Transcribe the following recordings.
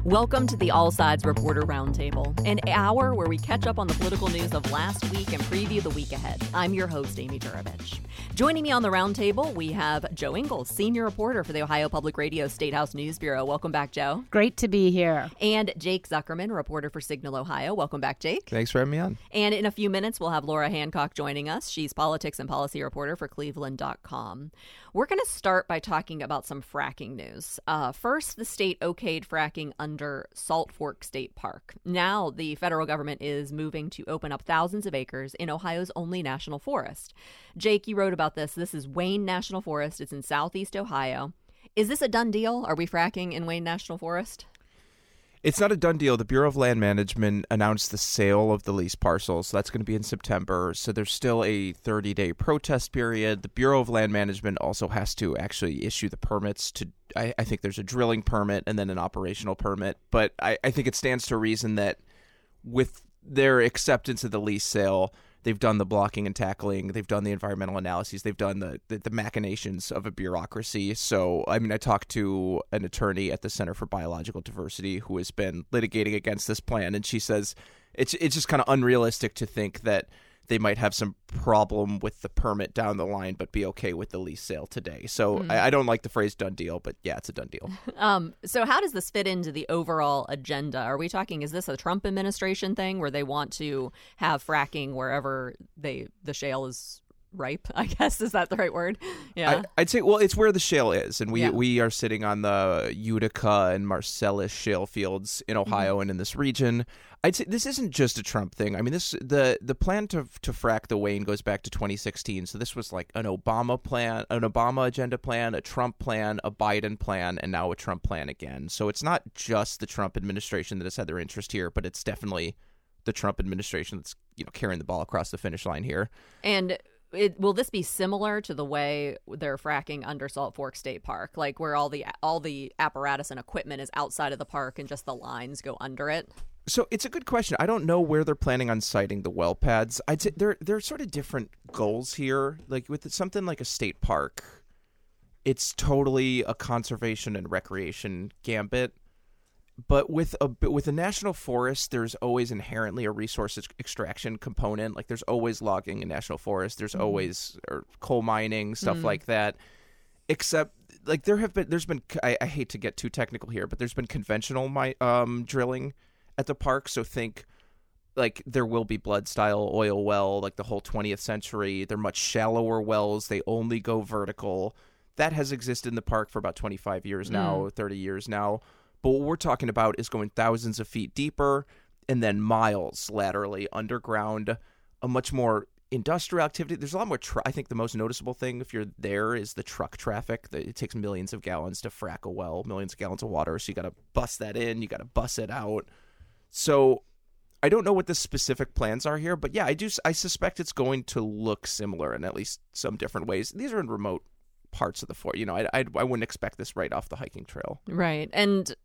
Welcome to the All Sides Reporter Roundtable, an hour where we catch up on the political news of last week and preview the week ahead. I'm your host, Amy Juravich. Joining me on the roundtable, we have Joe Ingles, senior reporter for the Ohio Public Radio Statehouse News Bureau. Welcome back, Joe. Great to be here. And Jake Zuckerman, reporter for Signal Ohio. Welcome back, Jake. Thanks for having me on. And in a few minutes, we'll have Laura Hancock joining us. She's politics and policy reporter for Cleveland.com. We're going to start by talking about some fracking news. First, the state okayed fracking under Salt Fork State Park. Now, the federal government is moving to open up thousands of acres in Ohio's only national forest. Jake, you wrote about this. This is Wayne National Forest. It's in southeast Ohio. Is this a done deal? Are we fracking in Wayne National Forest? It's not a done deal. The Bureau of Land Management announced the sale of the lease parcels. So that's going to be in September. So there's still a 30-day protest period. The Bureau of Land Management also has to actually issue the permits to, I think there's a drilling permit and then an operational permit. But I think it stands to reason that with their acceptance of the lease sale, they've done the blocking and tackling. They've done the environmental analyses. They've done the machinations of a bureaucracy. So, I mean, I talked to an attorney at the Center for Biological Diversity who has been litigating against this plan, and she says it's just kind of unrealistic to think that they might have some problem with the permit down the line, but be okay with the lease sale today. So I don't like the phrase done deal, but yeah, it's a done deal. So how does this fit into the overall agenda? Are we talking, is this a Trump administration thing where they want to have fracking wherever the shale is ripe, I guess? Is that the right word? Yeah. I'd say, well, it's where the shale is. And we are sitting on the Utica and Marcellus shale fields in Ohio and in this region. I'd say this isn't just a Trump thing. I mean, the plan to frack the Wayne goes back to 2016. So this was like an Obama plan, an Obama agenda plan, a Trump plan, a Biden plan, and now a Trump plan again. So it's not just the Trump administration that has had their interest here, but it's definitely the Trump administration that's, carrying the ball across the finish line here. And will this be similar to the way they're fracking under Salt Fork State Park, like where all the apparatus and equipment is outside of the park and just the lines go under it? So it's a good question. I don't know where they're planning on siting the well pads. I'd say there are sort of different goals here. Like with something like a state park, it's totally a conservation and recreation gambit. But with a national forest, there's always inherently a resource extraction component. Like there's always logging in national forest. There's always coal mining, stuff like that. Except like there's been I hate to get too technical here, but there's been conventional drilling at the park. So think like there will be blood style oil well, like the whole 20th century. They're much shallower wells. They only go vertical. That has existed in the park for about 25 years now, 30 years now. But what we're talking about is going thousands of feet deeper and then miles laterally underground, a much more industrial activity. There's a lot more, I think the most noticeable thing if you're there is the truck traffic. It takes millions of gallons to frack a well, millions of gallons of water. So you got to bust that in, you got to bust it out. So I don't know what the specific plans are here, but yeah, I suspect it's going to look similar in at least some different ways. These are in remote parts of the forest. I wouldn't expect this right off the hiking trail. Right. And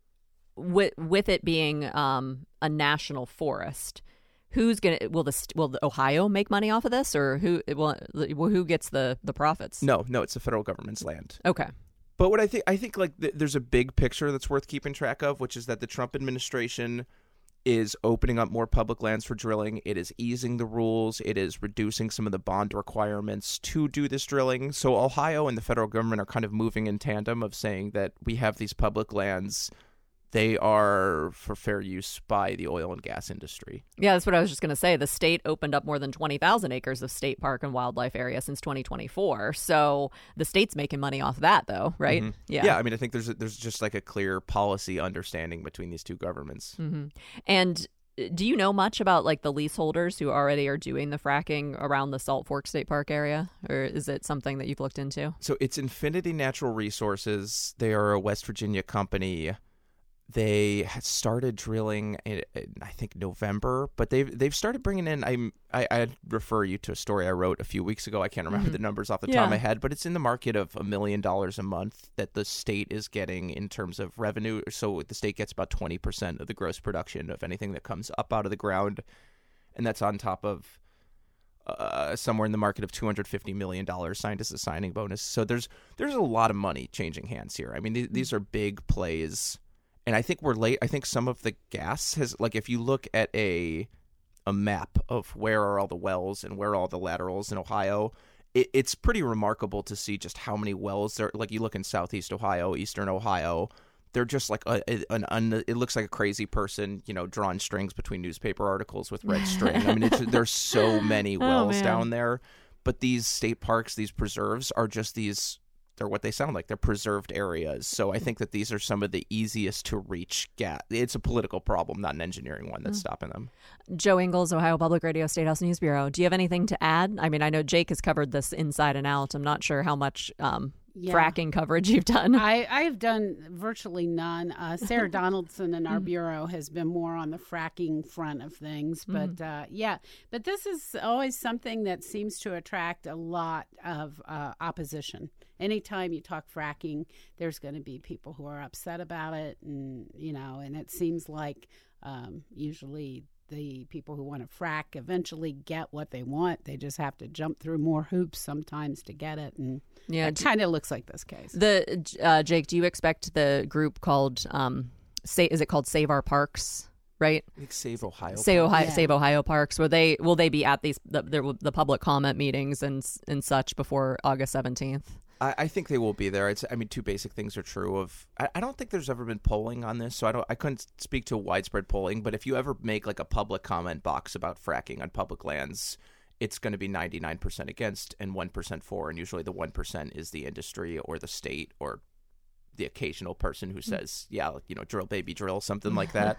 with it being a national forest, who's gonna will the Ohio make money off of this, or who gets the profits? No, it's the federal government's land. Okay. But what I think like there's a big picture that's worth keeping track of, which is that the Trump administration is opening up more public lands for drilling. It is easing the rules. It is reducing some of the bond requirements to do this drilling. So Ohio and the federal government are kind of moving in tandem of saying that we have these public lands. They are for fair use by the oil and gas industry. Yeah, that's what I was just going to say. The state opened up more than 20,000 acres of state park and wildlife area since 2024. So the state's making money off that, though, right? Mm-hmm. Yeah, I mean, I think there's just like a clear policy understanding between these two governments. Mm-hmm. And do you know much about like the leaseholders who already are doing the fracking around the Salt Fork State Park area? Or is it something that you've looked into? So it's Infinity Natural Resources. They are a West Virginia company. They had started drilling in, I think, November, but they've started bringing in. I'd refer you to a story I wrote a few weeks ago. I can't remember the numbers off the top of my head, but it's in the market of $1 million a month that the state is getting in terms of revenue. So the state gets about 20% of the gross production of anything that comes up out of the ground, and that's on top of somewhere in the market of $250 million signed as a signing bonus. So there's a lot of money changing hands here. I mean, these are big plays. And I think we're late. I think some of the gas has, like, if you look at a map of where are all the wells and where are all the laterals in Ohio, it's pretty remarkable to see just how many wells there. Like, you look in Southeast Ohio, Eastern Ohio, they're just like it looks like a crazy person, drawing strings between newspaper articles with red string. I mean, there's so many wells down there. But these state parks, these preserves, are just they're what they sound like. They're preserved areas. So I think that these are some of the easiest to reach gas. It's a political problem, not an engineering one, that's stopping them. Joe Ingles, Ohio Public Radio State House News Bureau. Do you have anything to add? I mean, I know Jake has covered this inside and out. I'm not sure how much fracking coverage you've done. I've done virtually none. Sarah Donaldson in our bureau has been more on the fracking front of things. But but this is always something that seems to attract a lot of opposition. Anytime you talk fracking, there's going to be people who are upset about it. And it seems like usually the people who want to frack eventually get what they want. They just have to jump through more hoops sometimes to get it. And it kind of looks like this case. Jake, do you expect the group called, is it called Save Our Parks? Right, I think Save Ohio. Save Ohio Parks. Will they be at the public comment meetings and such before August 17th? I think they will be there. Two basic things are true. I don't think there's ever been polling on this, so I couldn't speak to widespread polling. But if you ever make like a public comment box about fracking on public lands, it's going to be 99% against and 1% for, and usually the 1% is the industry or the state or the occasional person who says, drill baby drill, something like that.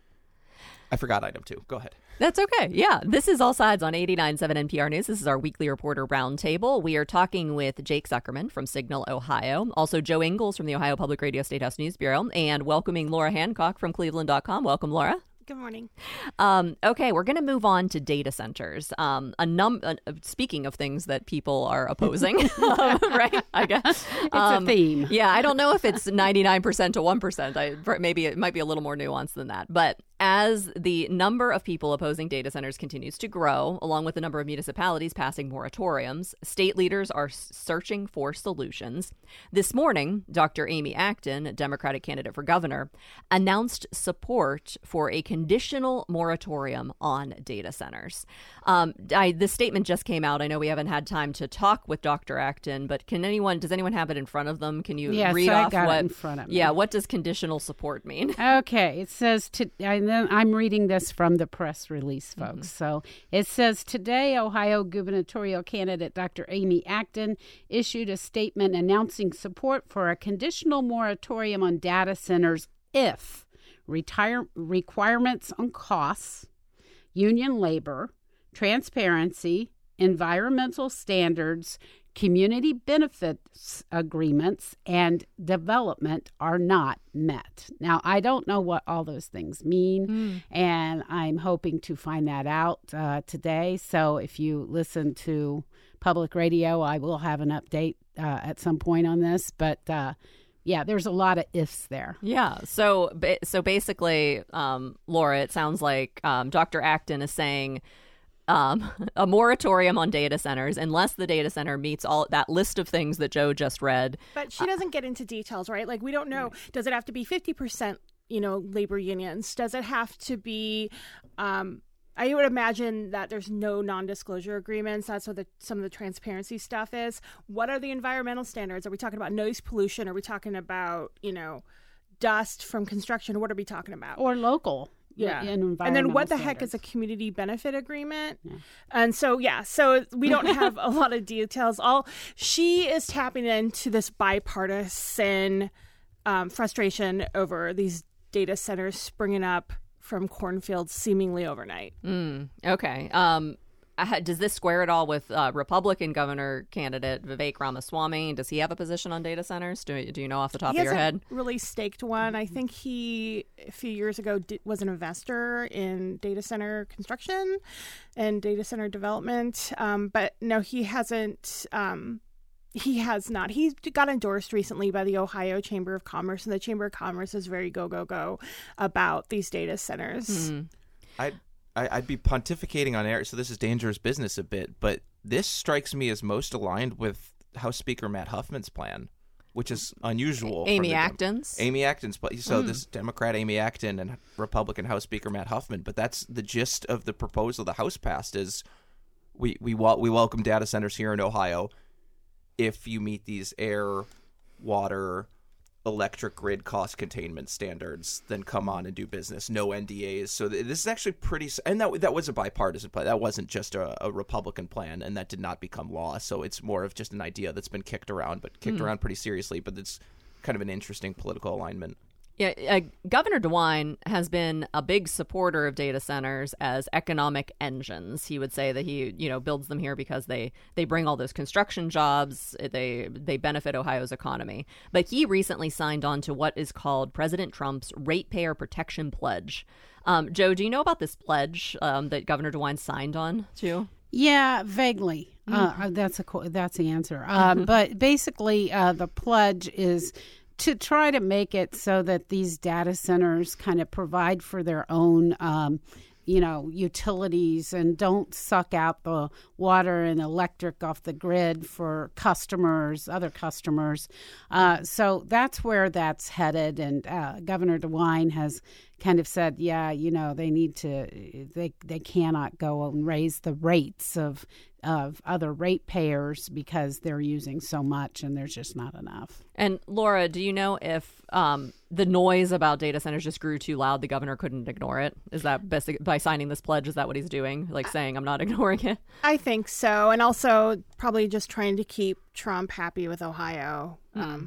I forgot item 2. Go ahead. That's okay. Yeah. This is All Sides on 89.7 NPR News. This is our weekly reporter roundtable. We are talking with Jake Zuckerman from Signal, Ohio. Also Joe Ingles from the Ohio Public Radio State House News Bureau, and welcoming Laura Hancock from Cleveland.com. Welcome, Laura. Good morning. Okay, we're going to move on to data centers. Speaking of things that people are opposing, right? I guess it's a theme. Yeah, I don't know if it's 99% to 1%. Maybe it might be a little more nuanced than that. But as the number of people opposing data centers continues to grow, along with the number of municipalities passing moratoriums, state leaders are searching for solutions. This morning, Dr. Amy Acton, Democratic candidate for governor, announced support for a conditional moratorium on data centers. The statement just came out. I know we haven't had time to talk with Dr. Acton, but does anyone have it in front of them? Can you read off it in front of me. Yeah, what does conditional support mean? Okay, it says I'm reading this from the press release, folks. So it says, today, Ohio gubernatorial candidate Dr. Amy Acton issued a statement announcing support for a conditional moratorium on data centers if requirements on costs, union labor, transparency, environmental standards, community benefits agreements, and development are not met. Now, I don't know what all those things mean, and I'm hoping to find that out today. So if you listen to public radio, I will have an update at some point on this. But there's a lot of ifs there. Yeah. So basically, Laura, it sounds like Dr. Acton is saying a moratorium on data centers unless the data center meets all that list of things that Joe just read. But she doesn't get into details, right? Like, we don't know. Does it have to be 50%, labor unions? Does it have to be I would imagine that there's no non-disclosure agreements. That's what some of the transparency stuff is. What are the environmental standards? Are we talking about noise pollution? Are we talking about, dust from construction? What are we talking about? Or local. Yeah. And then what the heck is a community benefit agreement? Yeah. And so we don't have a lot of details. She is tapping into this bipartisan frustration over these data centers springing up from cornfields seemingly overnight. Okay. Does this square it all with Republican governor candidate Vivek Ramaswamy? Does he have a position on data centers? Do you know off the top of your head? He hasn't really staked one. I think he, a few years ago, was an investor in data center construction and data center development. But no, he hasn't. He has not. He got endorsed recently by the Ohio Chamber of Commerce, and the Chamber of Commerce is very go about these data centers. I'd be pontificating on air, so this is dangerous business a bit, but this strikes me as most aligned with House Speaker Matt Huffman's plan. which is unusual. Amy Acton's. Amy Acton's place. So this Democrat Amy Acton and Republican House Speaker Matt Huffman. But that's the gist of the proposal the House passed is we welcome data centers here in Ohio if you meet these air, water, electric grid cost containment standards, then come on and do business. No NDAs. So this is actually pretty, and that was a bipartisan plan. That wasn't just a Republican plan, and that did not become law. So it's more of just an idea that's been kicked around, but kicked around pretty seriously. But it's kind of an interesting political alignment. Yeah, Governor DeWine has been a big supporter of data centers as economic engines. He would say that he, builds them here because they bring all those construction jobs. They benefit Ohio's economy. But he recently signed on to what is called President Trump's Ratepayer Protection Pledge. Joe, do you know about this pledge that Governor DeWine signed on to? Yeah, vaguely. That's the answer. But basically, the pledge is to try to make it so that these data centers kind of provide for their own, utilities and don't suck out the water and electric off the grid for other customers. So that's where that's headed. And Governor DeWine has kind of said, they need to, they cannot go and raise the rates of other ratepayers because they're using so much and there's just not enough. And Laura, do you know if the noise about data centers just grew too loud, the governor couldn't ignore it? Is that by signing this pledge, is that what he's doing? Like saying, I'm not ignoring it? I think so. And also probably just trying to keep Trump happy with Ohio.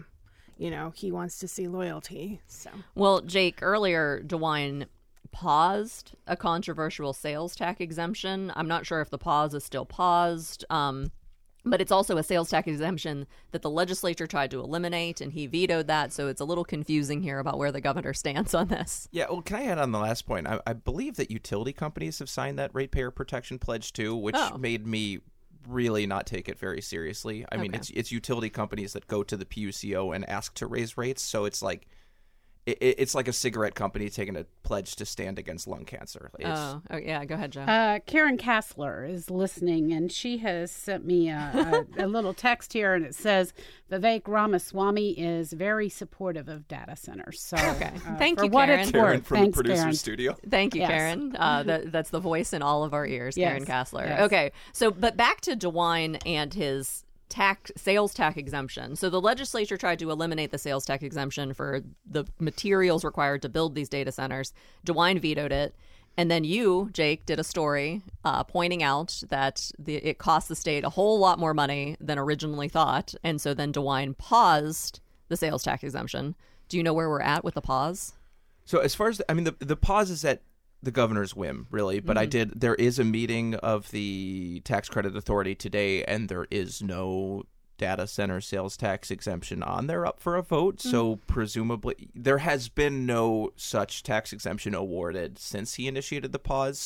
He wants to see loyalty. So, well, Jake, earlier, DeWine paused a controversial sales tax exemption. I'm not sure if the pause is still paused, but it's also a sales tax exemption that the legislature tried to eliminate, and he vetoed that. So it's a little confusing here about where the governor stands on this. Yeah, well, can I add on the last point? I believe that utility companies have signed that ratepayer protection pledge too, which made me really not take it very seriously. I mean, it's utility companies that go to the PUCO and ask to raise rates. So it's like it's like a cigarette company taking a pledge to stand against lung cancer. Oh, yeah. Go ahead, Joe. Karen Kassler is listening, and she has sent me a little text here, and it says Vivek Ramaswamy is very supportive of data centers. So, thank you, Karen. Karen from Thanks, the producer's Karen. studio. Thank you, Yes. Karen. That's the voice in all of our ears, Karen Kassler. Yes. Okay, so but back to DeWine and his sales tax exemption. So the legislature tried to eliminate the sales tax exemption for the materials required to build these data centers. DeWine vetoed it. And then you, Jake, did a story pointing out that it cost the state a whole lot more money than originally thought. And so then DeWine paused the sales tax exemption. Do you know where we're at with the pause? So as far as, the pause is at the governor's whim, really. But there is a meeting of the Tax Credit Authority today, and there is no data center sales tax exemption on there up for a vote. So presumably there has been no such tax exemption awarded since he initiated the pause.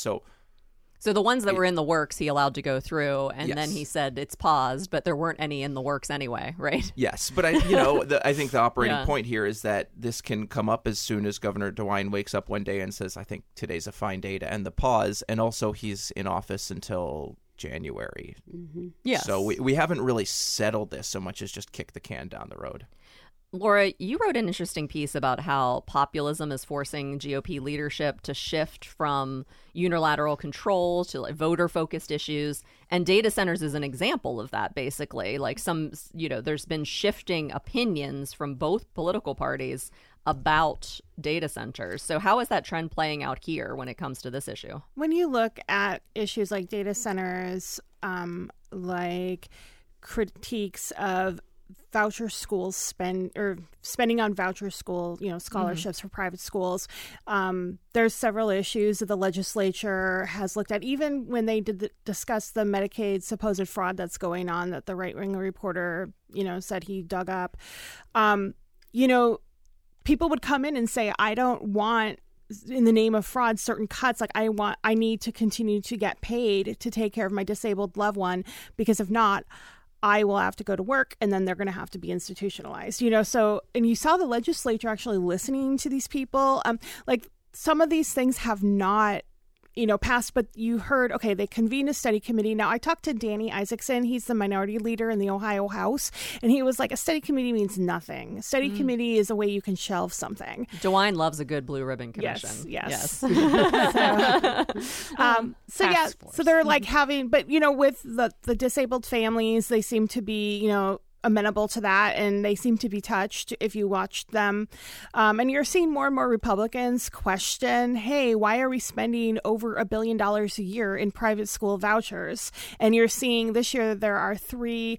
So the ones that were in the works, he allowed to go through, and Yes. then he said it's paused, but there weren't any in the works anyway, right? Yes, but I think the operating point here is that this can come up as soon as Governor DeWine wakes up one day and says, I think today's a fine day to end the pause. And also he's in office until January. Yes. So we haven't really settled this so much as just kick the can down the road. Laura, you wrote an interesting piece about how populism is forcing GOP leadership to shift from unilateral control to voter-focused issues. And data centers is an example of that, basically. Like there's been shifting opinions from both political parties about data centers. So how is that trend playing out here when it comes to this issue? when you look at issues like data centers, like critiques of voucher schools spending on voucher school, scholarships for private schools. There's several issues that the legislature has looked at, even when they discuss the Medicaid supposed fraud that's going on that the right-wing reporter, said he dug up. People would come in and say, I don't want, in the name of fraud, certain cuts. Like I need to continue to get paid to take care of my disabled loved one, because if not, I will have to go to work, and then they're going to have to be institutionalized, So, and you saw the legislature actually listening to these people. Like some of these things have not passed, but you heard, okay, they convened a study committee. Now, I talked to Danny Isaacson. He's the minority leader in the Ohio House, and he was like, a study committee means nothing. A study committee is a way you can shelve something. DeWine loves a good blue ribbon commission. Yes. So they're like having, but, with the disabled families, they seem to be, amenable to that, and they seem to be touched if you watched them. And you're seeing more and more Republicans question, hey, why are we spending over $1 billion a year in private school vouchers? And you're seeing this year there are three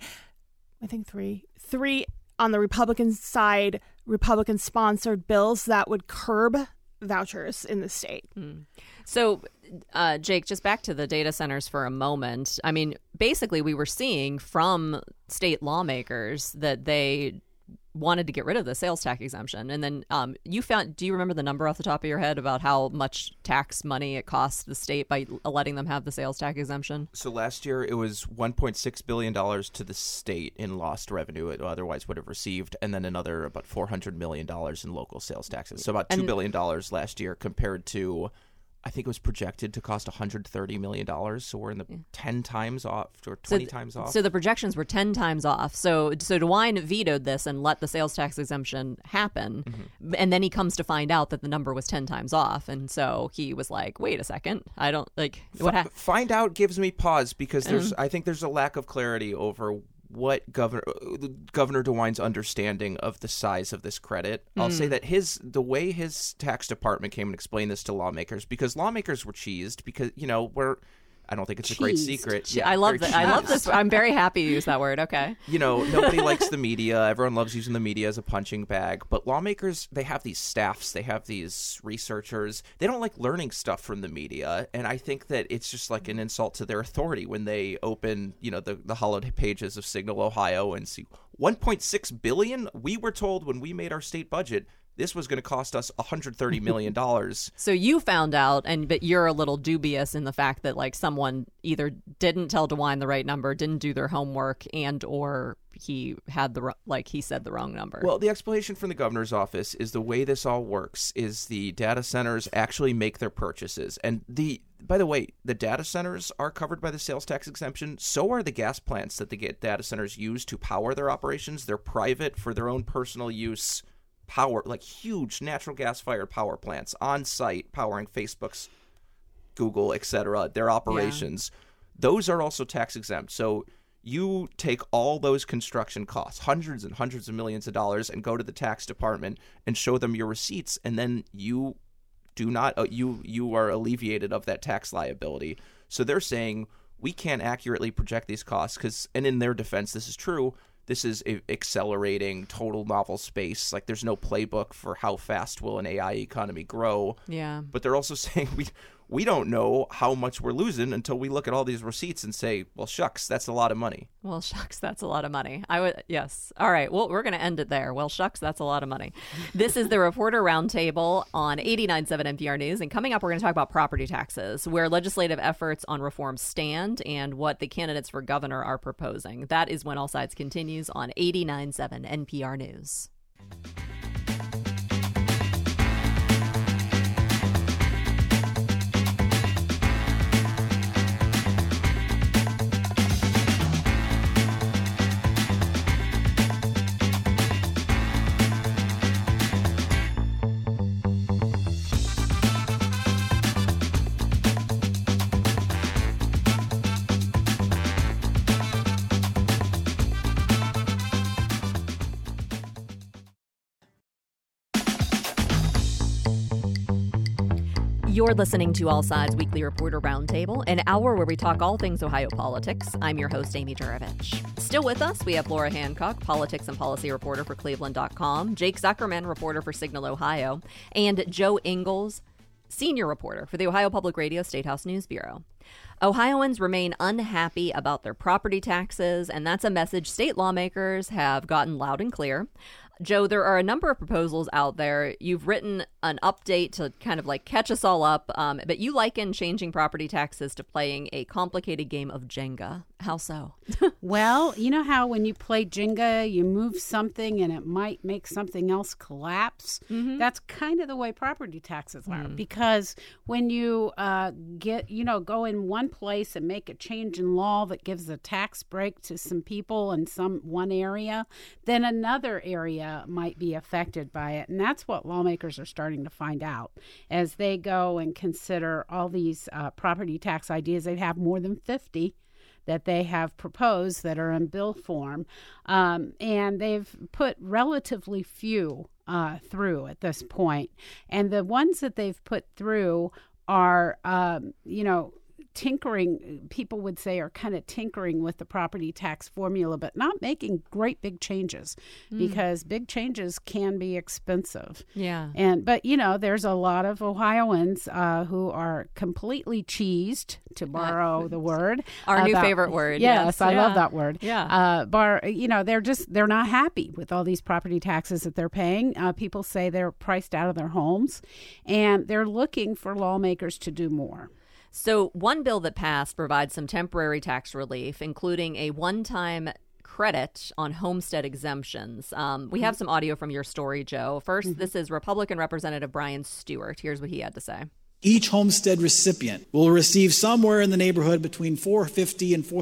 on the Republican side, Republican-sponsored bills that would curb vouchers in the state. So, Jake, just back to the data centers for a moment. I mean, basically, we were seeing from state lawmakers that they wanted to get rid of the sales tax exemption. And then do you remember the number off the top of your head about how much tax money it cost the state by letting them have the sales tax exemption? So last year it was $1.6 billion to the state in lost revenue it otherwise would have received, and then another about $400 million in local sales taxes. So about $2 billion last year compared to, I think it was projected to cost $130 million. So we're in the 10 times off or 20 times off. So the projections were 10 times off. So DeWine vetoed this and let the sales tax exemption happen. Mm-hmm. And then he comes to find out that the number was 10 times off. And so he was like, wait a second. I don't what find out gives me pause because I think there's a lack of clarity over what Governor DeWine's understanding of the size of this credit. I'll say that the way his tax department came and explained this to lawmakers, because lawmakers were cheesed because, I don't think it's a great secret. Yeah, I love that. I love this. I'm very happy you use that word. Okay. Nobody likes the media. Everyone loves using the media as a punching bag. But lawmakers, they have these staffs. They have these researchers. They don't like learning stuff from the media. And I think that it's just like an insult to their authority when they open, the hollowed pages of Signal, Ohio and see $1.6 billion. We were told when we made our state budget this was going to cost us $130 million. So you found out, but you're a little dubious in the fact that someone either didn't tell DeWine the right number, didn't do their homework, and or he had he said the wrong number. Well, the explanation from the governor's office is the way this all works is the data centers actually make their purchases. And by the way, the data centers are covered by the sales tax exemption. So are the gas plants that the data centers use to power their operations. They're private for their own personal use. Power, huge natural gas-fired power plants on site, powering Facebook's, Google, etc., their operations. Yeah. Those are also tax exempt. So you take all those construction costs, hundreds and hundreds of millions of dollars, and go to the tax department and show them your receipts, and then you do not you are alleviated of that tax liability. So they're saying we can't accurately project these costs because, and in their defense, this is true. This is accelerating total novel space. There's no playbook for how fast will an AI economy grow. Yeah. But they're also saying we don't know how much we're losing until we look at all these receipts and say, well, shucks, that's a lot of money. Well, shucks, that's a lot of money. Yes. All right. Well, we're going to end it there. Well, shucks, that's a lot of money. This is the Reporter Roundtable on 89.7 NPR News. And coming up, we're going to talk about property taxes, where legislative efforts on reform stand and what the candidates for governor are proposing. That is When All Sides continues on 89.7 NPR News. You're listening to All Sides Weekly Reporter Roundtable, an hour where we talk all things Ohio politics. I'm your host, Amy Juravich. Still with us, we have Laura Hancock, politics and policy reporter for Cleveland.com, Jake Zuckerman, reporter for Signal, Ohio, and Joe Ingles, senior reporter for the Ohio Public Radio Statehouse News Bureau. Ohioans remain unhappy about their property taxes, and that's a message state lawmakers have gotten loud and clear. Joe, there are a number of proposals out there. You've written an update to kind of like catch us all up, but you liken changing property taxes to playing a complicated game of Jenga. How so? Well, you know how when you play Jenga, you move something and it might make something else collapse? Mm-hmm. That's kind of the way property taxes are, because when you go in one place and make a change in law that gives a tax break to some people in one area, then another area might be affected by it. And that's what lawmakers are starting to find out as they go and consider all these property tax ideas. They have more than 50 that they have proposed that are in bill form, and they've put relatively few through at this point. And the ones that they've put through are, tinkering, people would say, are kind of tinkering with the property tax formula, but not making great big changes, because big changes can be expensive. Yeah. But there's a lot of Ohioans who are completely cheesed, to borrow the word. Our new favorite word. Yes, I love that word. Yeah. They're not happy with all these property taxes that they're paying. People say they're priced out of their homes, and they're looking for lawmakers to do more. So one bill that passed provides some temporary tax relief, including a one-time credit on homestead exemptions. We have some audio from your story, Joe. First, this is Republican Representative Brian Stewart. Here's what he had to say. Each homestead recipient will receive somewhere in the neighborhood between $450 and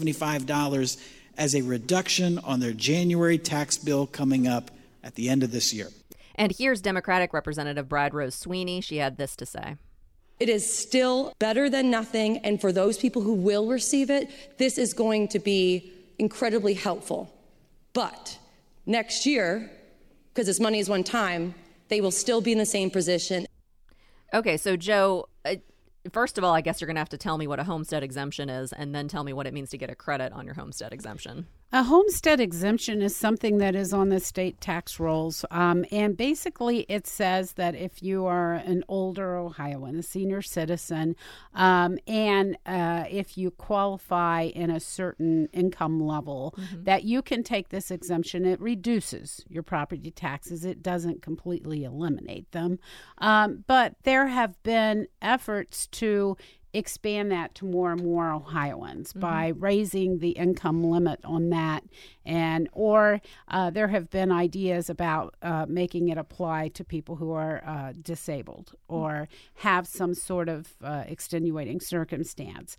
$475 as a reduction on their January tax bill coming up at the end of this year. And here's Democratic Representative Brad Rose Sweeney. She had this to say. It is still better than nothing, and for those people who will receive it, this is going to be incredibly helpful. But next year, because this money is one time, they will still be in the same position. Okay, so Joe, first of all, I guess you're going to have to tell me what a homestead exemption is, and then tell me what it means to get a credit on your homestead exemption. A homestead exemption is something that is on the state tax rolls. And basically it says that if you are an older Ohioan, a senior citizen, and if you qualify in a certain income level, that you can take this exemption. It reduces your property taxes. It doesn't completely eliminate them. But there have been efforts to expand that to more and more Ohioans by raising the income limit on that, or there have been ideas about making it apply to people who are disabled or have some sort of extenuating circumstance.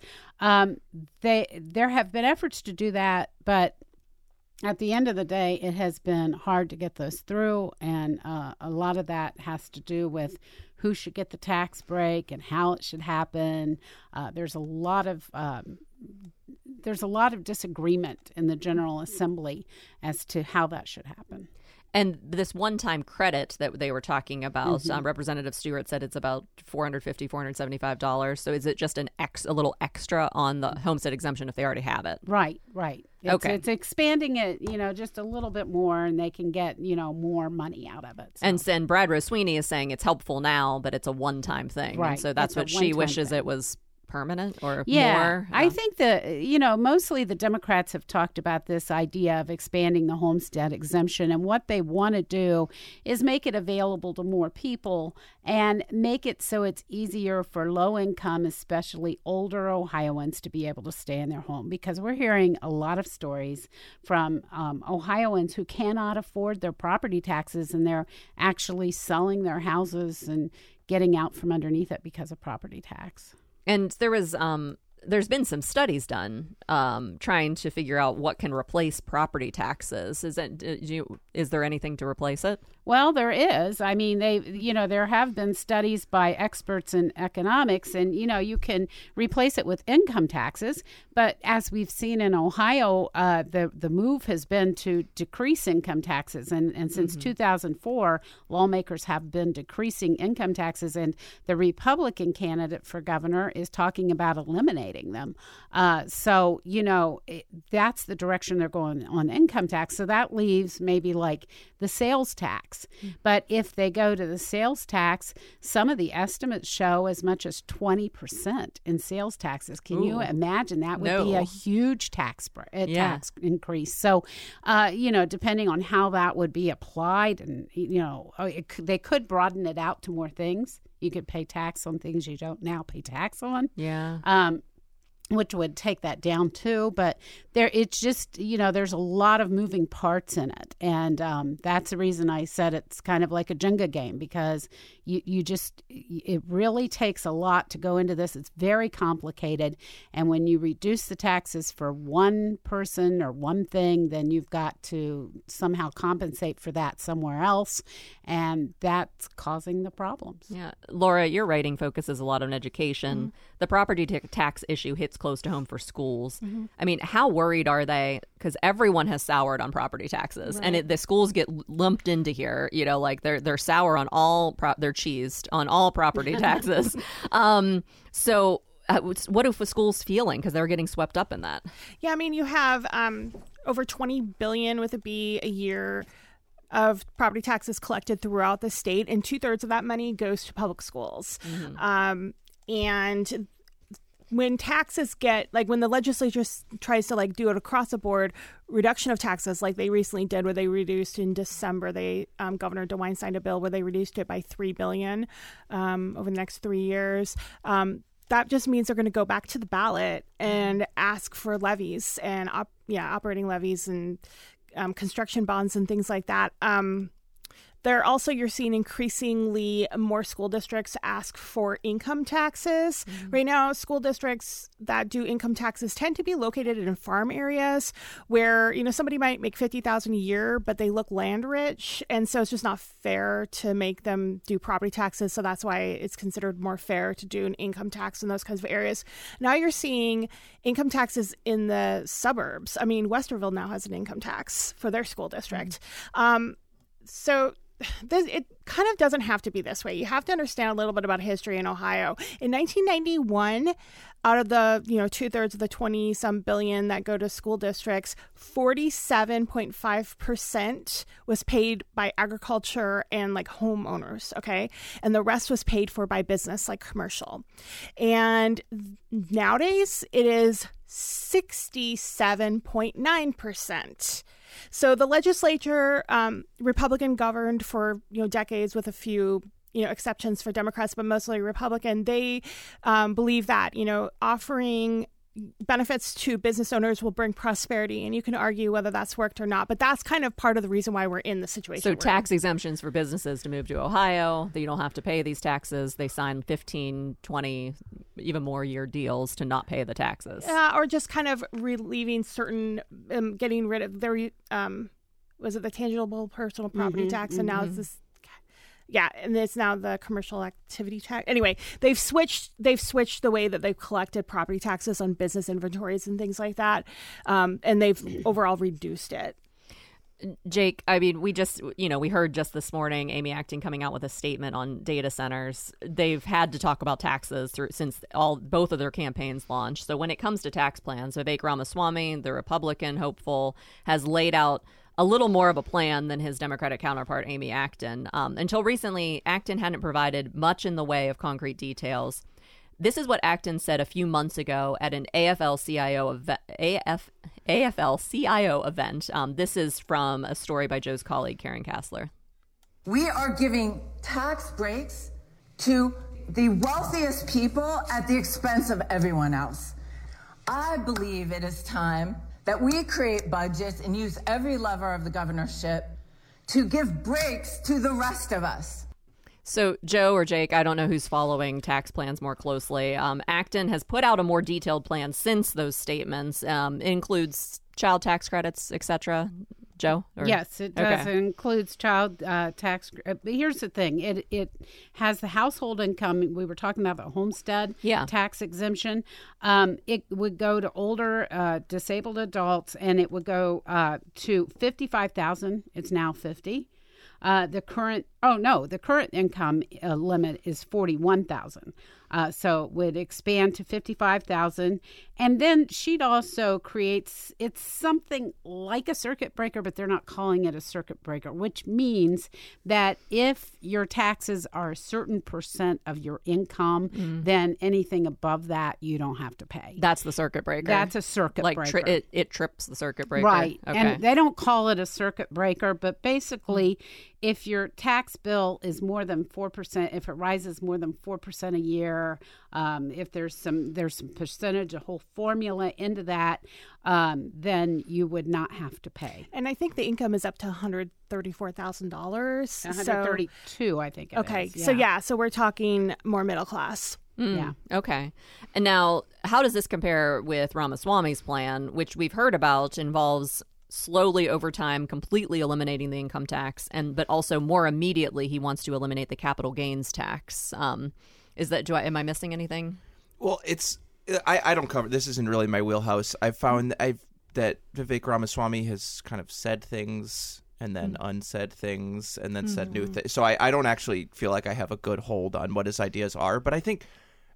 There have been efforts to do that, but at the end of the day, it has been hard to get those through, and a lot of that has to do with who should get the tax break and how it should happen. There's a lot of disagreement in the General Assembly as to how that should happen. And this one-time credit that they were talking about, Representative Stewart said it's about $450, $475. So is it just a little extra on the homestead exemption if they already have it? Right. It's expanding it, just a little bit more, and they can get, more money out of it. So. And Brad Rose Sweeney is saying it's helpful now, but it's a one-time thing. Right. And so that's what she wishes it was permanent or more? I think that, mostly the Democrats have talked about this idea of expanding the homestead exemption. And what they want to do is make it available to more people and make it so it's easier for low income, especially older Ohioans, to be able to stay in their home. Because we're hearing a lot of stories from Ohioans who cannot afford their property taxes, and they're actually selling their houses and getting out from underneath it because of property tax. And there's been some studies done trying to figure out what can replace property taxes. Is there anything to replace it? Well, there is. I mean, there have been studies by experts in economics, and, you can replace it with income taxes. But as we've seen in Ohio, the move has been to decrease income taxes. And since 2004, lawmakers have been decreasing income taxes. And the Republican candidate for governor is talking about eliminating them. So that's the direction they're going on income tax. So that leaves maybe like the sales tax. tax. But if they go to the sales tax, some of the estimates show as much as 20% in sales taxes. Can you imagine? That would be a huge tax increase. So, depending on how that would be applied, and they could broaden it out to more things. You could pay tax on things you don't now pay tax on. Yeah. Which would take that down too, but it's just, there's a lot of moving parts in it, and that's the reason I said it's kind of like a Jenga game, because it really takes a lot to go into this. It's very complicated, and when you reduce the taxes for one person or one thing, then you've got to somehow compensate for that somewhere else, and that's causing the problems. Yeah, Laura, your writing focuses a lot on education. Mm-hmm. The property tax issue hits close to home for schools. Mm-hmm. I mean, how worried are they? Because everyone has soured on property taxes, and the schools get lumped into here. Like they're sour on all they're cheesed on all property taxes. So what if the school's feeling, because they're getting swept up in that? Yeah, I mean, you have over $20 billion with a B a year of property taxes collected throughout the state, and 2/3 of that money goes to public schools. Mm-hmm. And when taxes when the legislature tries to do it across the board reduction of taxes, like they recently did, where they reduced in December, Governor DeWine signed a bill where they reduced it by $3 billion over the next 3 years. That just means they're going to go back to the ballot and ask for levies and operating levies and construction bonds and things like that. You're seeing increasingly more school districts ask for income taxes. Mm-hmm. Right now, school districts that do income taxes tend to be located in farm areas where, somebody might make $50,000 a year, but they look land rich. And so it's just not fair to make them do property taxes. So that's why it's considered more fair to do an income tax in those kinds of areas. Now you're seeing income taxes in the suburbs. I mean, Westerville now has an income tax for their school district. Mm-hmm. It kind of doesn't have to be this way. You have to understand a little bit about history in Ohio. In 1991, out of the 2/3 of the 20-some billion that go to school districts, 47.5% was paid by agriculture and homeowners. Okay, and the rest was paid for by business, like commercial. And nowadays, it is 67.9%. So the legislature, Republican governed for decades, with a few exceptions for Democrats, but mostly Republican. They believe that offering benefits to business owners will bring prosperity, and you can argue whether that's worked or not, but that's kind of part of the reason why we're in the situation. So tax exemptions for businesses to move to Ohio, that you don't have to pay these taxes. They sign 15, 20, even more year deals to not pay the taxes. Or just kind of relieving certain, getting rid of their, was it the tangible personal property tax? And now it's this. Yeah, and it's now the commercial activity tax. Anyway, they've switched the way that they've collected property taxes on business inventories and things like that, and they've overall reduced it. Jake, I mean, we heard just this morning Amy Acton coming out with a statement on data centers. They've had to talk about taxes since both of their campaigns launched. So when it comes to tax plans, Vivek Ramaswamy, the Republican hopeful, has laid out a little more of a plan than his Democratic counterpart, Amy Acton. Until recently, Acton hadn't provided much in the way of concrete details. This is what Acton said a few months ago at an AFL-CIO event. This is from a story by Joe's colleague, Karen Kassler. We are giving tax breaks to the wealthiest people at the expense of everyone else. I believe it is time that we create budgets and use every lever of the governorship to give breaks to the rest of us. So Joe or Jake, I don't know who's following tax plans more closely. Acton has put out a more detailed plan since those statements. It includes child tax credits, etc. Joe? Yes, it does. Okay. It includes child tax. But here's the thing. It has the household income. We were talking about the homestead tax exemption. It would go to older disabled adults, and it would go to $55,000. It's now $50,000. The current Oh, no, the current income limit is $41,000. So it would expand to $55,000. And then she'd also creates, it's something like a circuit breaker, but they're not calling it a circuit breaker, which means that if your taxes are a certain percent of your income, then anything above that, you don't have to pay. That's the circuit breaker. That's a circuit breaker. It trips the circuit breaker. Right. Okay. And they don't call it a circuit breaker, but basically, if your tax bill is more than 4%, if it rises more than 4% a year, if there's some percentage, a whole formula into that, then you would not have to pay. And I think the income is up to $134,000. $132,000, I think. Okay. So we're talking more middle class. Yeah. Okay. And now, how does this compare with Ramaswamy's plan, which we've heard about involves slowly over time completely eliminating the income tax, but also more immediately he wants to eliminate the capital gains tax? Am I missing anything? Well, I don't cover, this isn't really my wheelhouse. I've found that Vivek Ramaswamy has kind of said things and then unsaid things and then said new things. So I don't actually feel like I have a good hold on what his ideas are. But I think,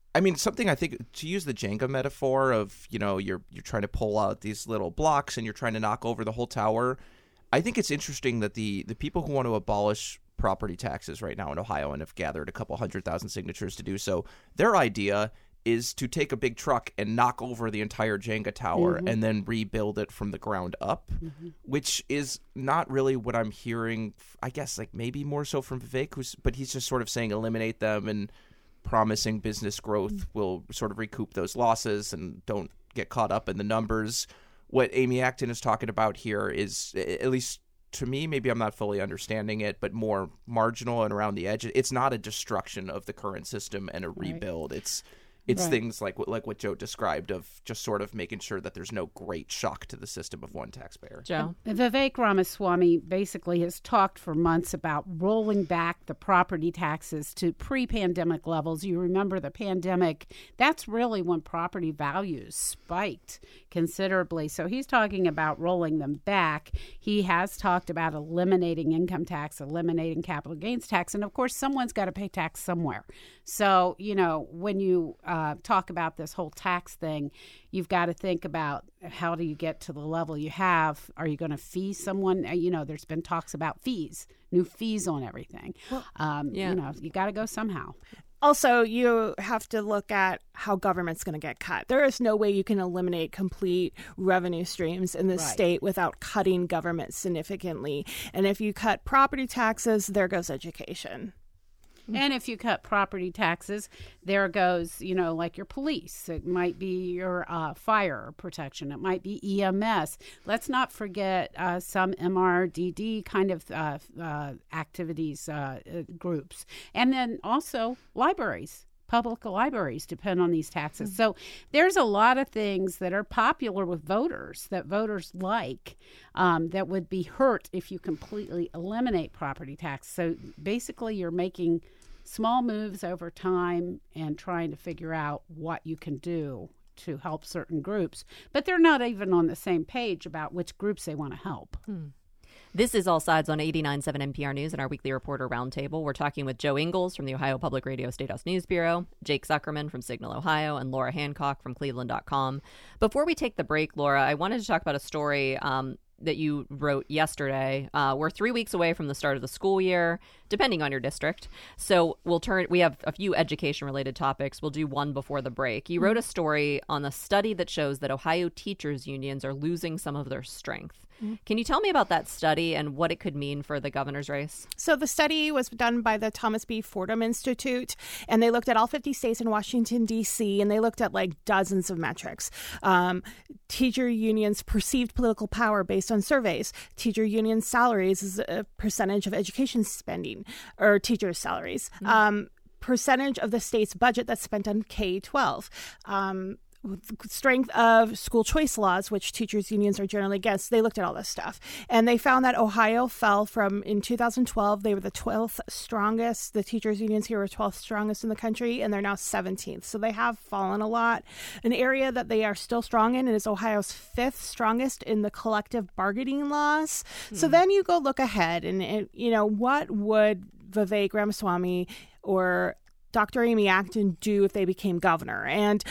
to use the Jenga metaphor of, you're trying to pull out these little blocks and you're trying to knock over the whole tower. I think it's interesting that the people who want to abolish property taxes right now in Ohio and have gathered a couple 100,000 signatures to do so, their idea is to take a big truck and knock over the entire Jenga tower and then rebuild it from the ground up, which is not really what I'm hearing. I guess like maybe more so from Vivek, but he's just sort of saying eliminate them and promising business growth will sort of recoup those losses and don't get caught up in the numbers. What Amy Acton is talking about here is, at least to me, maybe I'm not fully understanding it, but more marginal and around the edge. It's not a destruction of the current system and a rebuild. It's things like what Joe described of just sort of making sure that there's no great shock to the system of one taxpayer. Joe? Vivek Ramaswamy basically has talked for months about rolling back the property taxes to pre-pandemic levels. You remember the pandemic, that's really when property values spiked considerably. So he's talking about rolling them back. He has talked about eliminating income tax, eliminating capital gains tax, and of course someone's got to pay tax somewhere. So, when you talk about this whole tax thing, you've got to think about how do you get to the level you have? Are you going to fee someone? There's been talks about fees, new fees on everything. Well, you got to go somehow. Also, you have to look at how government's going to get cut. There is no way you can eliminate complete revenue streams in this state without cutting government significantly. And if you cut property taxes, there goes education. And if you cut property taxes, there goes, like your police. It might be your fire protection. It might be EMS. Let's not forget some MRDD kind of activities, groups. And then also libraries. Public libraries depend on these taxes. So there's a lot of things that are popular with voters that voters like that would be hurt if you completely eliminate property tax. So basically you're making small moves over time and trying to figure out what you can do to help certain groups. But they're not even on the same page about which groups they want to help. This is All Sides on 89.7 NPR News and our weekly reporter roundtable. We're talking with Joe Ingles from the Ohio Public Radio State House News Bureau, Jake Zuckerman from Signal, Ohio, and Laura Hancock from Cleveland.com. Before we take the break, Laura, I wanted to talk about a story that you wrote yesterday. We're 3 weeks away from the start of the school year, depending on your district. So we have a few education-related topics. We'll do one before the break. You wrote a story on a study that shows that Ohio teachers' unions are losing some of their strength. Can you tell me about that study and what it could mean for the governor's race? So the study was done by the Thomas B. Fordham Institute, and they looked at all 50 states in Washington, D.C., and they looked at like dozens of metrics. Teacher unions' perceived political power based on surveys. Teacher union salaries is a percentage of education spending, or teachers' salaries. Percentage of the state's budget that's spent on K-12. Strength of school choice laws, which teachers' unions are generally against. They looked at all this stuff. And they found that Ohio fell from, in 2012, they were the 12th strongest. The teachers' unions here were 12th strongest in the country, and they're now 17th. So they have fallen a lot. An area that they are still strong in is Ohio's 5th strongest in the collective bargaining laws. So then you go look ahead and what would Vivek Ramaswamy or Dr. Amy Acton do if they became governor. And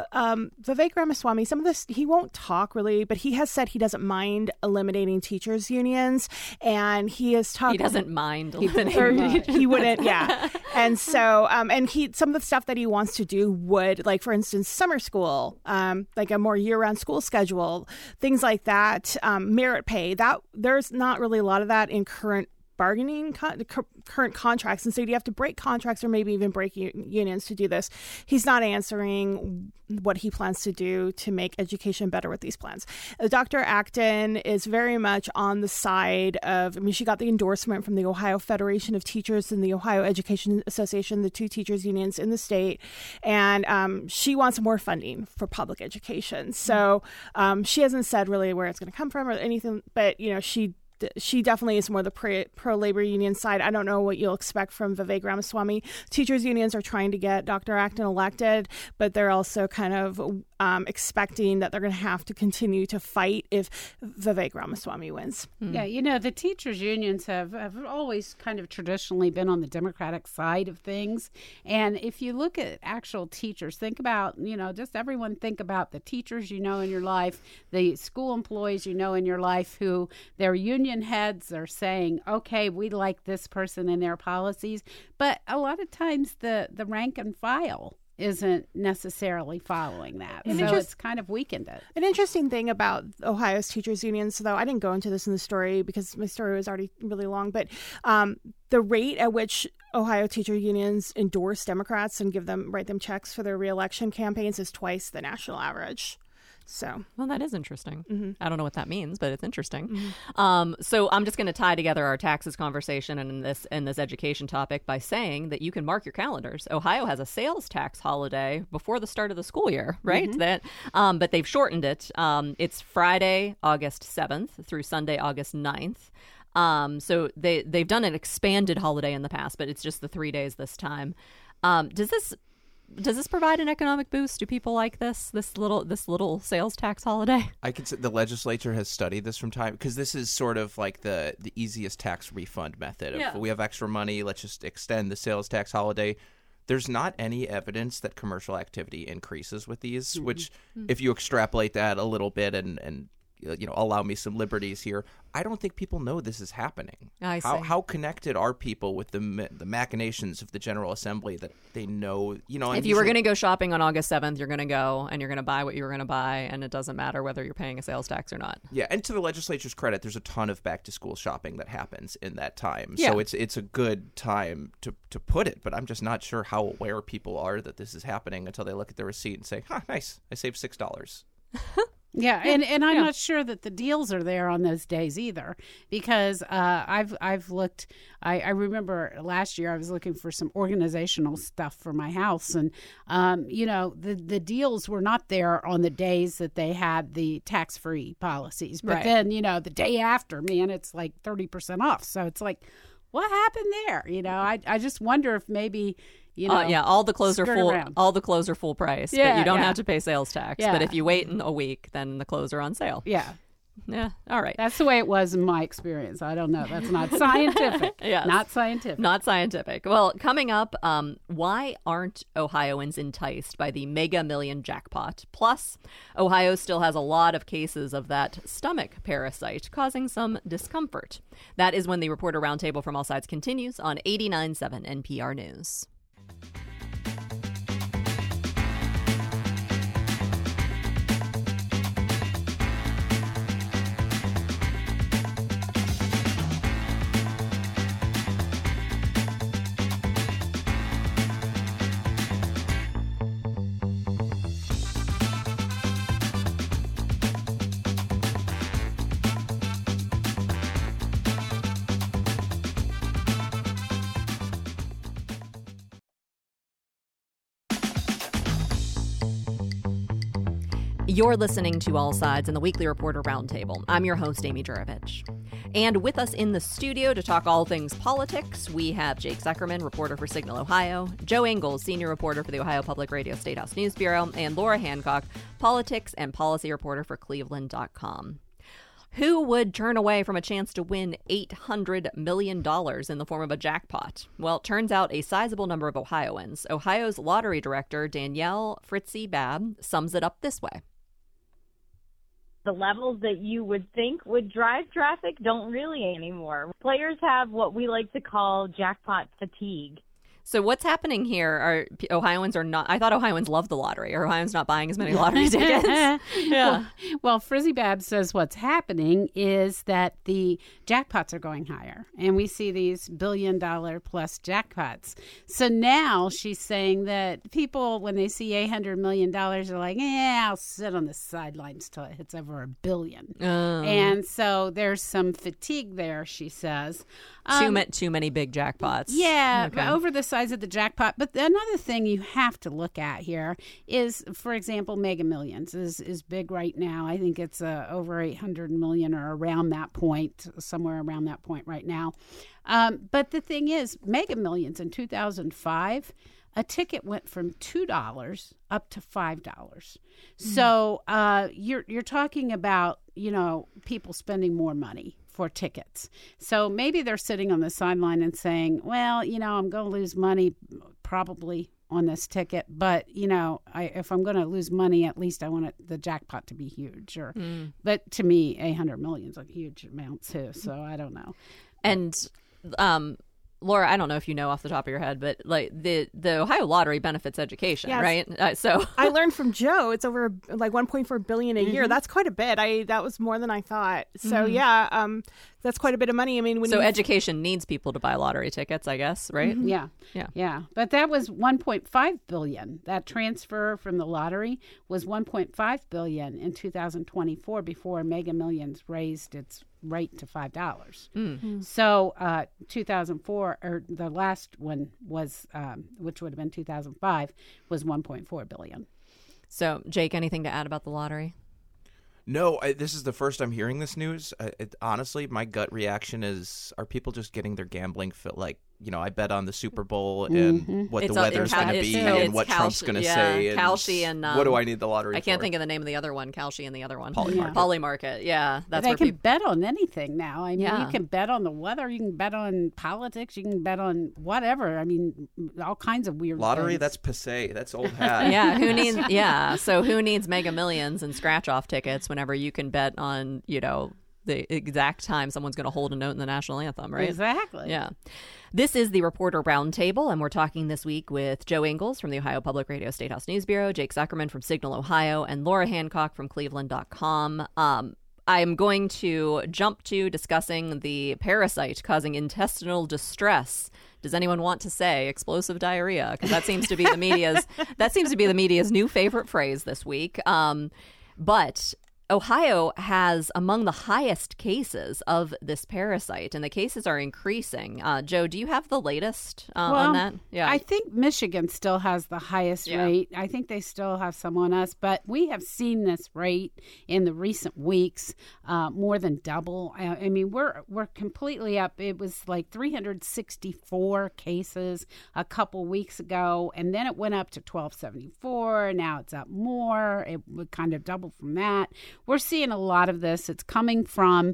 Vivek Ramaswamy, some of this, he won't talk really, but he has said he doesn't mind eliminating teachers' unions. And he has talked... He doesn't mind eliminating he wouldn't, yeah. And so, and some of the stuff that he wants to do would, like, for instance, summer school, like a more year-round school schedule, things like that, merit pay. That there's not really a lot of that in current bargaining current contracts, and so you have to break contracts or maybe even break unions to do this. He's not answering what he plans to do to make education better with these plans. Dr. Acton is very much on the side of, I mean, she got the endorsement from the Ohio Federation of Teachers and the Ohio Education Association, the two teachers unions in the state, and she wants more funding for public education. So she hasn't said really where it's going to come from or anything, but you know, she definitely is more the pro-labor union side. I don't know what you'll expect from Vivek Ramaswamy. Teachers unions are trying to get Dr. Acton elected, but they're also kind of expecting that they're going to have to continue to fight if Vivek Ramaswamy wins. Yeah, you know, the teachers unions have always kind of traditionally been on the Democratic side of things. And if you look at actual teachers, think about, you know, just everyone think about the teachers you know in your life, the school employees you know in your life who their union heads are saying, okay, we like this person and their policies. But a lot of times the rank and file isn't necessarily following that. So it's kind of weakened it. An interesting thing about Ohio's teachers unions, though I didn't go into this in the story because my story was already really long, but the rate at which Ohio teacher unions endorse Democrats and write them checks for their reelection campaigns is twice the national average. So, well, that is interesting. I don't know what that means, but it's interesting. So I'm just going to tie together our taxes conversation and this education topic by saying that you can mark your calendars. Ohio has a sales tax holiday before the start of the school year, right? But they've shortened it. It's Friday, August 7th through Sunday, August 9th. So they've done an expanded holiday in the past, but it's just the 3 days this time. Does this provide an economic boost? Do people like this little sales tax holiday? I could say the legislature has studied this from time, because this is sort of like the easiest tax refund method. If we have extra money, let's just extend the sales tax holiday. There's not any evidence that commercial activity increases with these, which if you extrapolate that a little bit and you know, allow me some liberties here, I don't think people know this is happening. I see. How connected are people with the machinations of the General Assembly that they know, you know? If you were going to go shopping on August 7th, you're going to go and you're going to buy what you were going to buy, and it doesn't matter whether you're paying a sales tax or not. Yeah, and to the legislature's credit, there's a ton of back-to-school shopping that happens in that time. Yeah. So it's a good time to put it, but I'm just not sure how aware people are that this is happening until they look at their receipt and say, nice, I saved $6. Yeah, and I'm not sure that the deals are there on those days either, because I've looked. I remember last year I was looking for some organizational stuff for my house, and you know, the deals were not there on the days that they had the tax-free policies. But then, you know, the day after, man, it's like 30% off. So it's like, what happened there? You know, I just wonder if maybe, you know, all the clothes are full. around. All the clothes are full price, but you don't have to pay sales tax. But if you wait in a week, then the clothes are on sale. Yeah. Yeah. All right. That's the way it was in my experience. I don't know. That's not scientific. Yes. Not scientific. Not scientific. Well, coming up, why aren't Ohioans enticed by the Mega Million jackpot? Plus, Ohio still has a lot of cases of that stomach parasite causing some discomfort. That is when the Reporter Roundtable from All Sides continues on 89.7 NPR News. You're listening to All Sides in the Weekly Reporter Roundtable. I'm your host, Amy Juravich. And with us in the studio to talk all things politics, we have Jake Zuckerman, reporter for Signal, Ohio, Joe Ingles, senior reporter for the Ohio Public Radio Statehouse News Bureau, and Laura Hancock, politics and policy reporter for Cleveland.com. Who would turn away from a chance to win $800 million in the form of a jackpot? Well, it turns out a sizable number of Ohioans. Ohio's lottery director, Danielle Fritzy-Babb, sums it up this way. The levels that you would think would drive traffic don't really anymore. Players have what we like to call jackpot fatigue. So what's happening here? Ohioans are not. I thought Ohioans loved the lottery. Are Ohioans not buying as many lottery tickets? Yeah. Well, Fritzy-Babb says what's happening is that the jackpots are going higher, and we see these $1 billion plus jackpots. So now she's saying that people, when they see $800 million, are like, I'll sit on the sidelines till it hits over $1 billion. And so there's some fatigue there, she says. Too many big jackpots. Yeah, okay. Over the size of the jackpot. But another thing you have to look at here is, for example, Mega Millions is big right now. I think it's over 800 million or around that point, somewhere around that point right now. But the thing is, Mega Millions in 2005, a ticket went from $2 up to $5. So you're talking about, people spending more money for tickets. So maybe they're sitting on the sideline and saying, well, I'm going to lose money probably on this ticket, but if I'm going to lose money, at least I want the jackpot to be huge. But to me, 800 million is a huge amount too. So I don't know. And Laura, I don't know if you know off the top of your head, but like the Ohio Lottery benefits education, yes. Right? So I learned from Joe, it's over like 1.4 billion a year. That's quite a bit. That was more than I thought. So that's quite a bit of money. I mean, education needs people to buy lottery tickets, I guess, right? Yeah. But that was 1.5 billion. That transfer from the lottery was 1.5 billion in 2024 before Mega Millions raised its rate to $5. So 2004, or the last one was, which would have been 2005, was 1.4 billion. So, Jake, anything to add about the lottery? No, this is the first I'm hearing this news. Honestly, my gut reaction is: are people just getting their gambling I bet on the Super Bowl and what the weather's going to be and what Trump's going to say. Kalshi and what do I need the lottery I can't for? think of the name of the other one. Kalshi and the other one. Polymarket. Yeah, that's they where can bet on anything now. I mean, Yeah. you can bet on the weather. You can bet on politics. You can bet on whatever. I mean, all kinds of weird lottery. things. That's passé. That's old hat. Yeah, who needs? Yeah, so who needs Mega Millions and scratch-off tickets whenever you can bet on the exact time someone's going to hold a note in the national anthem, right? Exactly. Yeah. This is the Reporter Roundtable, and we're talking this week with Joe Ingles from the Ohio Public Radio Statehouse News Bureau, Jake Zuckerman from Signal, Ohio, and Laura Hancock from Cleveland.com. I'm going to jump to discussing the parasite causing intestinal distress. Does anyone want to say explosive diarrhea? Because that seems to be the media's new favorite phrase this week. But Ohio has among the highest cases of this parasite, and the cases are increasing. Joe, do you have the latest on that? Yeah, I think Michigan still has the highest rate. I think they still have some on us, but we have seen this rate in the recent weeks more than double. I mean, we're completely up. It was like 364 cases a couple weeks ago, and then it went up to 1,274. Now it's up more. It would kind of double from that. We're seeing a lot of this. It's coming from,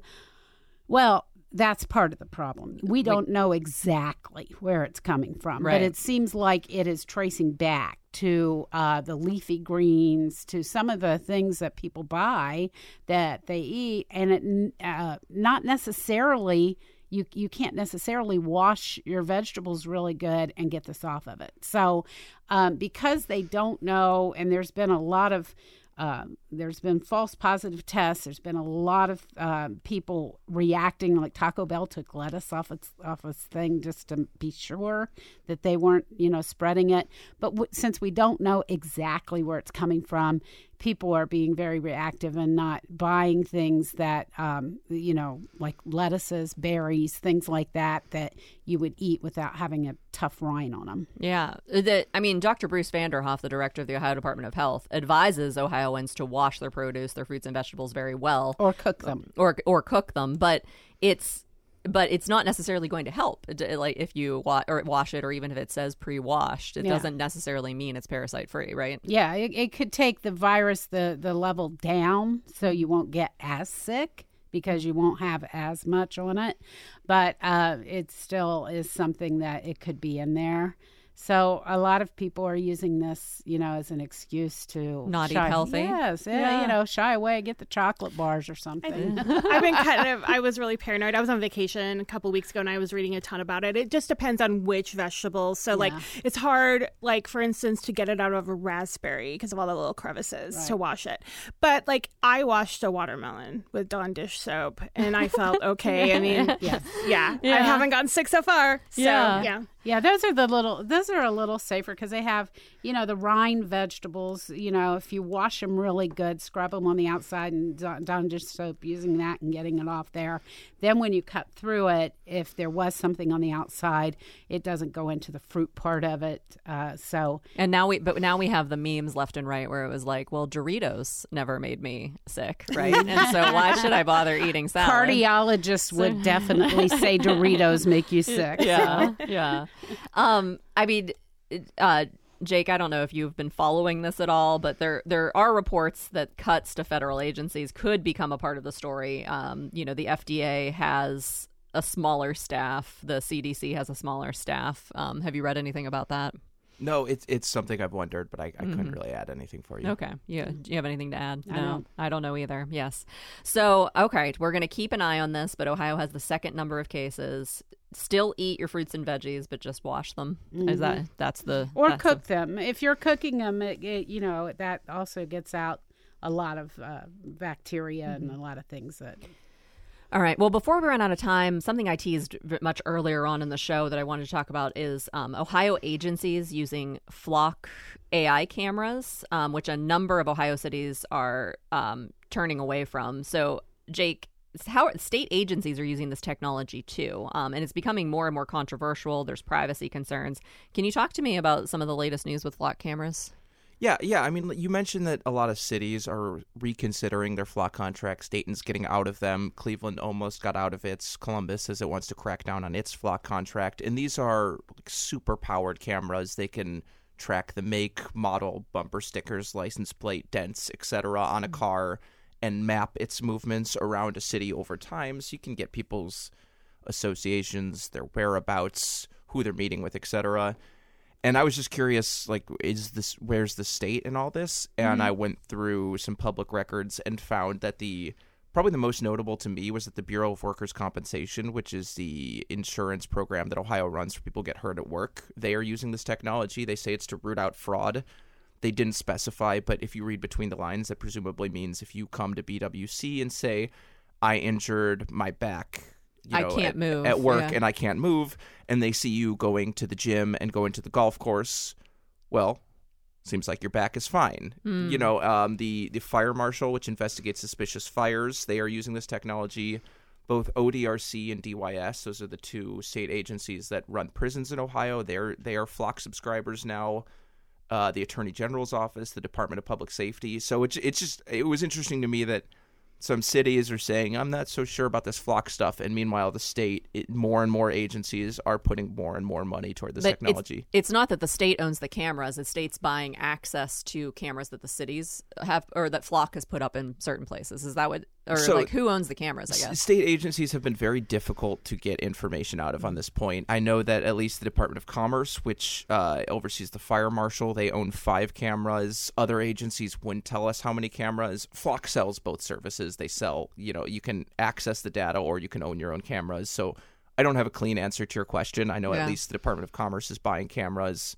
that's part of the problem. We don't know exactly where it's coming from, but it seems like it is tracing back to the leafy greens, to some of the things that people buy that they eat, and it not necessarily. You can't necessarily wash your vegetables really good and get this off of it. So because they don't know, and there's been a lot of there's been false positive tests. There's been a lot of people reacting, like Taco Bell took lettuce off its thing just to be sure that they weren't, spreading it. But since we don't know exactly where it's coming from, people are being very reactive and not buying things that, like lettuces, berries, things like that you would eat without having a tough rind on them. Yeah. Dr. Bruce Vanderhoff, the director of the Ohio Department of Health, advises Ohioans to wash their produce, their fruits and vegetables very well. Or cook them. Or cook them. But it's not necessarily going to help. Like if you wash it, or even if it says pre-washed, it doesn't necessarily mean it's parasite-free, right? Yeah, it could take the virus, the level down, so you won't get as sick, because you won't have as much on it. But it still is something that it could be in there. So a lot of people are using this, as an excuse to not eat healthy. Yes, shy away, get the chocolate bars or something. I've been I was really paranoid. I was on vacation a couple weeks ago and I was reading a ton about it. It just depends on which vegetables. So it's hard, for instance, to get it out of a raspberry because of all the little crevices to wash it. But I washed a watermelon with Dawn dish soap and I felt okay. I mean, I haven't gotten sick so far. So Yeah, those are a little safer because they have, the rind vegetables, if you wash them really good, scrub them on the outside and Dawn dish soap, using that and getting it off there. Then when you cut through it, if there was something on the outside, it doesn't go into the fruit part of it. And now we have the memes left and right where it was like, well, Doritos never made me sick, right? And so why should I bother eating salad? Cardiologists would definitely say Doritos make you sick. Yeah. I mean, Jake, I don't know if you've been following this at all, but there are reports that cuts to federal agencies could become a part of the story. The FDA has a smaller staff. The CDC has a smaller staff. Have you read anything about that? No, it's something I've wondered, but I couldn't really add anything for you. Okay. Yeah. Do you have anything to add? No, I don't know either. Yes. So, okay, we're going to keep an eye on this, but Ohio has the second number of cases. Still eat your fruits and veggies, but just wash them. Is cook them. If you're cooking them, that also gets out a lot of bacteria and a lot of things that. All right. Well, before we run out of time, something I teased much earlier on in the show that I wanted to talk about is Ohio agencies using Flock AI cameras, which a number of Ohio cities are turning away from. So, Jake, how state agencies are using this technology too, and it's becoming more and more controversial. There's privacy concerns. Can you talk to me about some of the latest news with Flock cameras? Yeah. I mean, you mentioned that a lot of cities are reconsidering their Flock contracts. Dayton's getting out of them. Cleveland almost got out of its. Columbus says it wants to crack down on its Flock contract. And these are super-powered cameras. They can track the make, model, bumper stickers, license plate, dents, etc. on a car and map its movements around a city over time. So you can get people's associations, their whereabouts, who they're meeting with, etc. And I was just curious, where's the state in all this? And I went through some public records and found that probably the most notable to me was that the Bureau of Workers' Compensation, which is the insurance program that Ohio runs for people who get hurt at work, they are using this technology. They say it's to root out fraud. They didn't specify, but if you read between the lines, that presumably means if you come to BWC and say, I injured my back, I can't move at work and I can't move, and they see you going to the gym and going to the golf course, well, seems like your back is fine. The fire marshal, which investigates suspicious fires, they are using this technology. Both ODRC and DYS, those are the two state agencies that run prisons in Ohio. They are Flock subscribers now. The Attorney General's office, the Department of Public Safety. So it was interesting to me that some cities are saying, I'm not so sure about this Flock stuff. And meanwhile, the state, more and more agencies are putting more and more money toward this technology. It's not that the state owns the cameras. The state's buying access to cameras that the cities have or that Flock has put up in certain places. Is that what? Or who owns the cameras, I guess? State agencies have been very difficult to get information out of on this point. I know that at least the Department of Commerce, which oversees the fire marshal, they own 5 cameras. Other agencies wouldn't tell us how many cameras. Flock sells both services. They sell, you can access the data or you can own your own cameras. So I don't have a clean answer to your question. I know at least the Department of Commerce is buying cameras.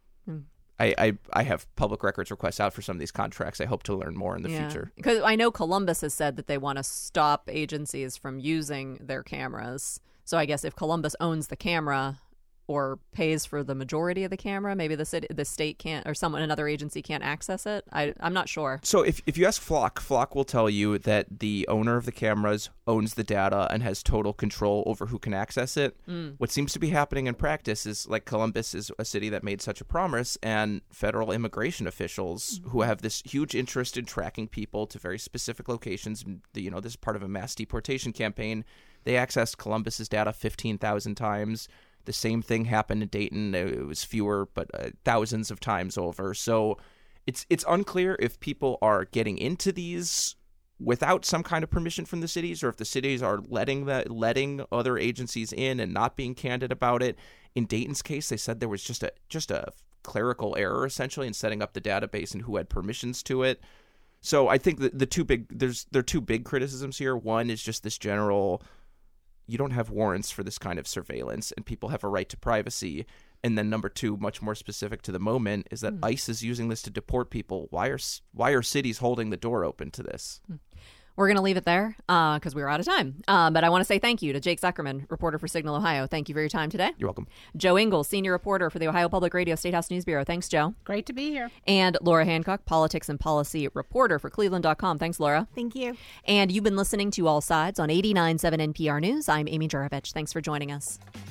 I have public records requests out for some of these contracts. I hope to learn more in the future. Because I know Columbus has said that they want to stop agencies from using their cameras. So I guess if Columbus owns the camera or pays for the majority of the camera, maybe the state can't, or another agency can't access it. I'm not sure. So if you ask Flock will tell you that the owner of the cameras owns the data and has total control over who can access it. What seems to be happening in practice is Columbus is a city that made such a promise, and federal immigration officials who have this huge interest in tracking people to very specific locations, this is part of a mass deportation campaign. They accessed Columbus's data 15,000 times. The same thing happened in Dayton. It was fewer, but thousands of times over. So it's unclear if people are getting into these without some kind of permission from the cities, or if the cities are letting other agencies in and not being candid about it. In Dayton's case, they said there was just a clerical error essentially in setting up the database and who had permissions to it. So I think that there are two big criticisms here. One is just this general, you don't have warrants for this kind of surveillance and people have a right to privacy. And then number two, much more specific to the moment, is that ICE is using this to deport people. Why are cities holding the door open to this? We're going to leave it there because we're out of time. But I want to say thank you to Jake Zuckerman, reporter for Signal Ohio. Thank you for your time today. You're welcome. Joe Ingles, senior reporter for the Ohio Public Radio Statehouse News Bureau. Thanks, Joe. Great to be here. And Laura Hancock, politics and policy reporter for Cleveland.com. Thanks, Laura. Thank you. And you've been listening to All Sides on 89.7 NPR News. I'm Amy Juravich. Thanks for joining us.